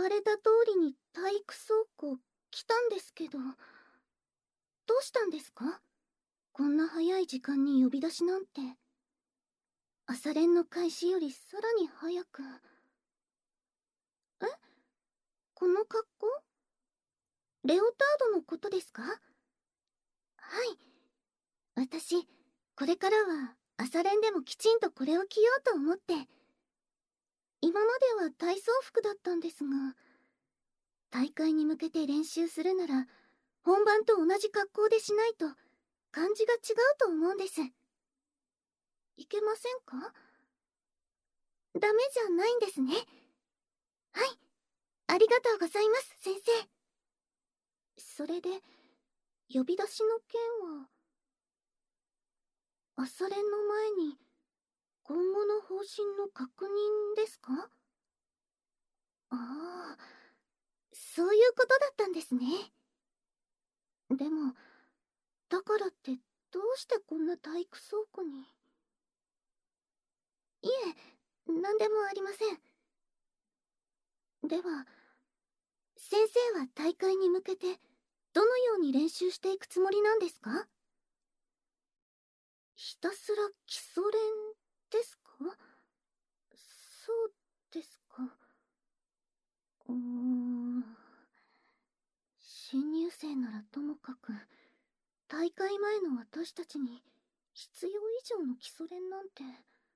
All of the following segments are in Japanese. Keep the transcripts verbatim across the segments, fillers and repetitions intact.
われた通りに体育倉庫来たんですけど、どうしたんですか？こんな早い時間に呼び出しなんて。朝練の開始よりさらに早く。え？この格好？レオタードのことですか？はい。私、これからは朝練でもきちんとこれを着ようと思って。今までは体操服だったんですが、大会に向けて練習するなら本番と同じ格好でしないと感じが違うと思うんです。いけませんか？ダメじゃないんですね。はい、ありがとうございます、先生。それで、呼び出しの件は、朝練の前に今後の方針の確認ですか？ああ、そういうことだったんですね。でも、だからってどうしてこんな体育倉庫に。いえ、何でもありません。では、先生は大会に向けてどのように練習していくつもりなんですか？ひたすら基礎練ですか？そうですか。うーん。新入生ならともかく、大会前の私たちに必要以上の基礎練なんて。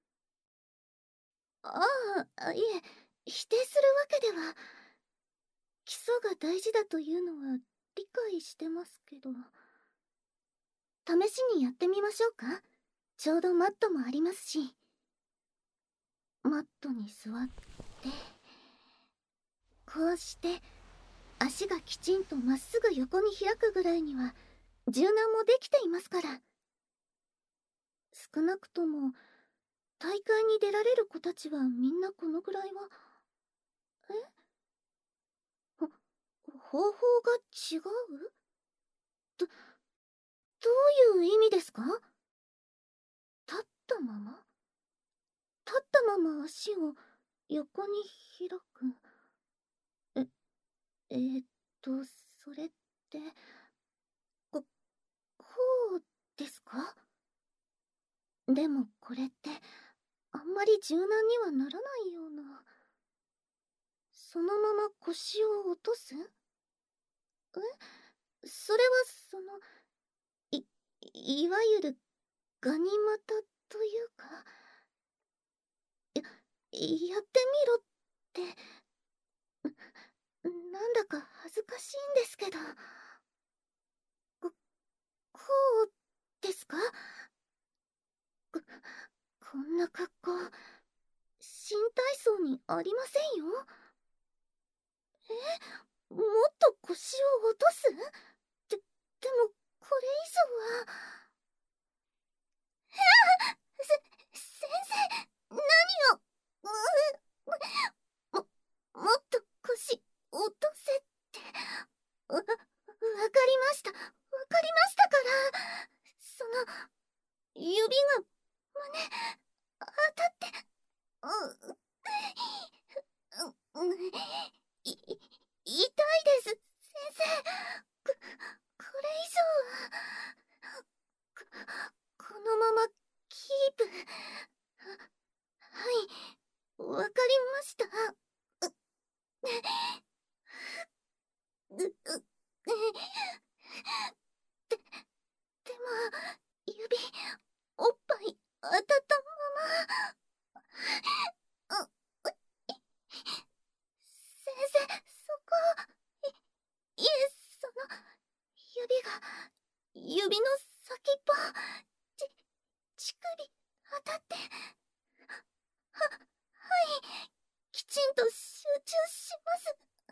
ああ、いえ、否定するわけでは。基礎が大事だというのは理解してますけど。試しにやってみましょうか？ちょうどマットもありますし。マットに座って、こうして足がきちんとまっすぐ横に開くぐらいには柔軟もできていますから。少なくとも大会に出られる子たちはみんなこのぐらいは。え？ほ方法が違う？ど、どういう意味ですか？立ったまま？立ったまま足を横に開く。え、えーっと、それって、こ、こうですか？でもこれって、あんまり柔軟にはならないような。そのまま腰を落とす？え？それはその、い、いわゆるガニ股というか、や、やってみろって、なんだか恥ずかしいんですけど。こ、こうですか？こ、こんな格好、新体操にありませんよ。え？もっと腰を落とす？で、でも、これ以上は。せ、先生、何を。も、もっと腰落とせって。わ、わかりました。わかりましたから。その、指が胸、当たって。う、う、う、い、痛いです、先生。こ、これ以上は。こ、このままキープ。はい、わかりました。う、う、う、で、でも、指、おっぱい当たったまま。う、先生、そこ。い、いえ、その、指が、指の先っぽ、ち、乳首、当たって。は、はい、きちんと集中します。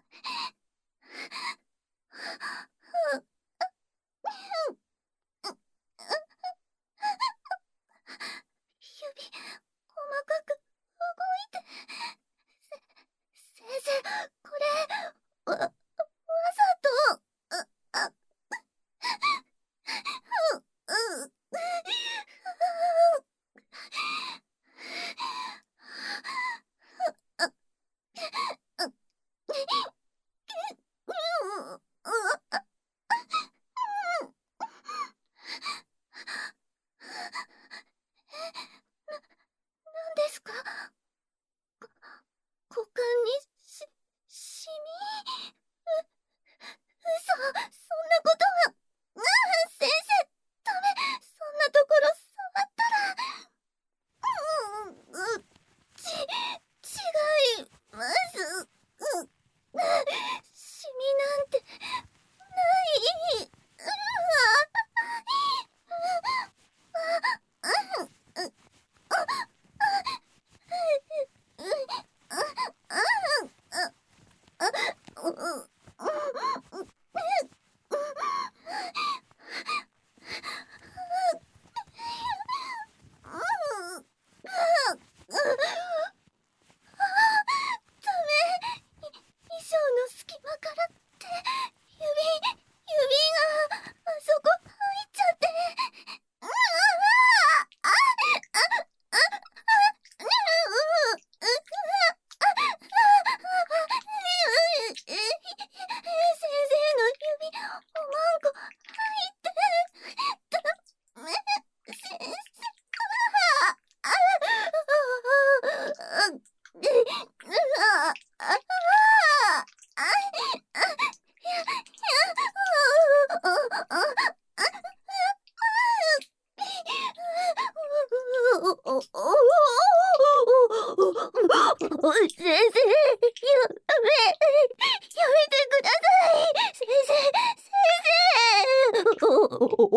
指、細かく動いて。せ、先生、これ、わ、わざと。あ、あ、う、う、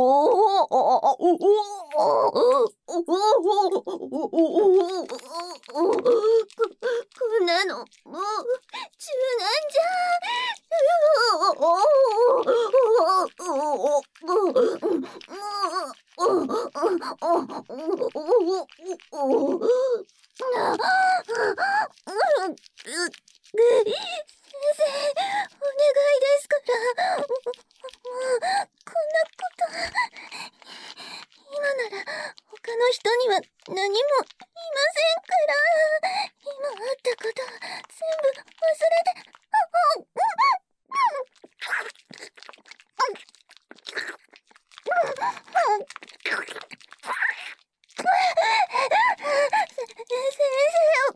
んなのもう中難じゃ。先生、お願いですから。もうこんなこと。今なら他の人には何も言いませんから。今あったことは全部忘れて。先生、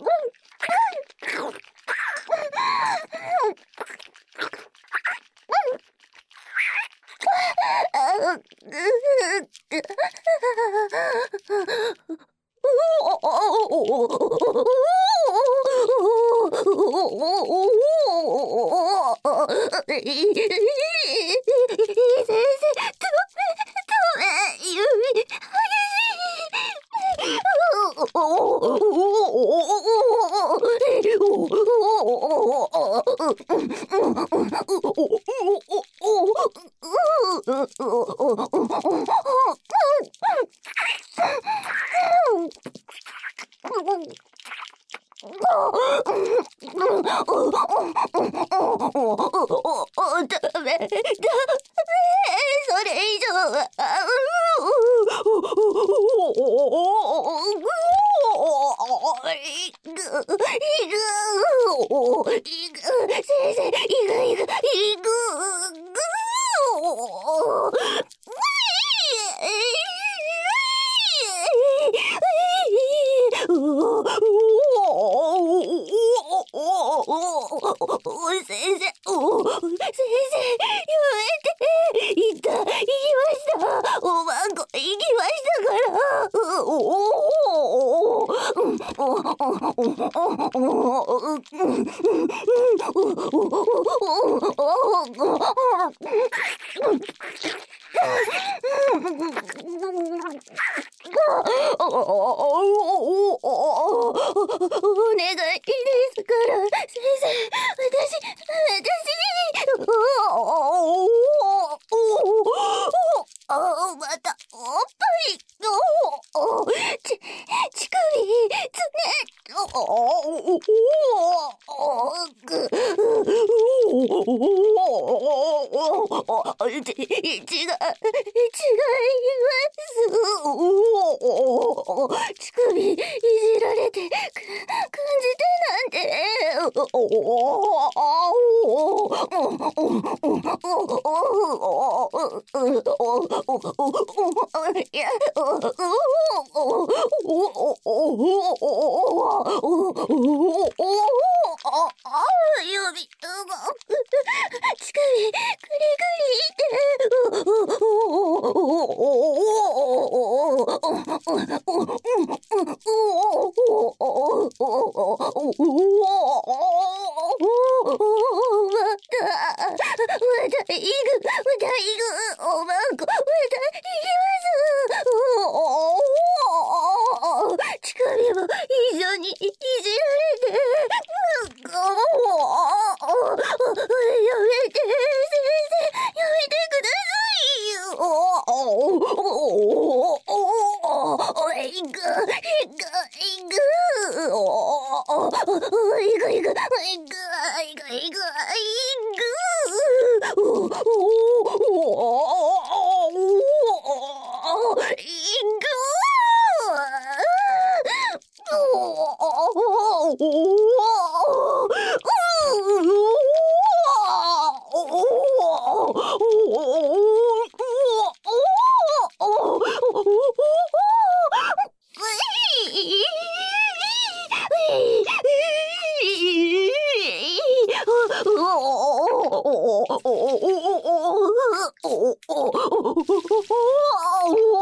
ダメ、ダメ、それ以上は。先生、いくいくいく。先生、先生、やめて。行った、行きました。おばんこ行きましたから。お願いですから先生、私私またおっぱいち乳首つねち違う違います乳首いじられて感じてなんていや指が乳首グリグリって乳首も一緒にいじられてやめて先生、やめてくださいよ。いくいくいくいくいくいくいくいくいくお